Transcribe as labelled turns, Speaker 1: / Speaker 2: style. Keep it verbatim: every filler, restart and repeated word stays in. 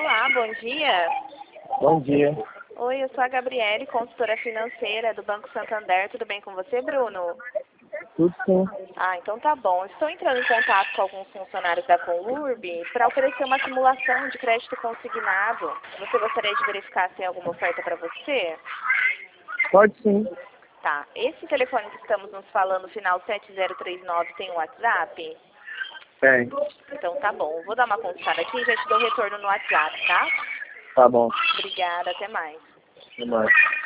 Speaker 1: Olá, bom dia.
Speaker 2: Bom dia.
Speaker 1: Oi, eu sou a Gabriele, consultora financeira do Banco Santander. Tudo bem com você, Bruno?
Speaker 2: Tudo sim.
Speaker 1: Ah, então tá bom. Estou entrando em contato com alguns funcionários da Conlurb para oferecer uma simulação de crédito consignado. Você gostaria de verificar se tem alguma oferta para você?
Speaker 2: Pode sim.
Speaker 1: Tá. Esse telefone que estamos nos falando, final sete zero três nove, tem um WhatsApp?
Speaker 2: Tem.
Speaker 1: Então tá bom. Vou dar uma consultada aqui e já te dou retorno no WhatsApp, tá?
Speaker 2: Tá bom.
Speaker 1: Obrigada, até mais.
Speaker 2: Até mais.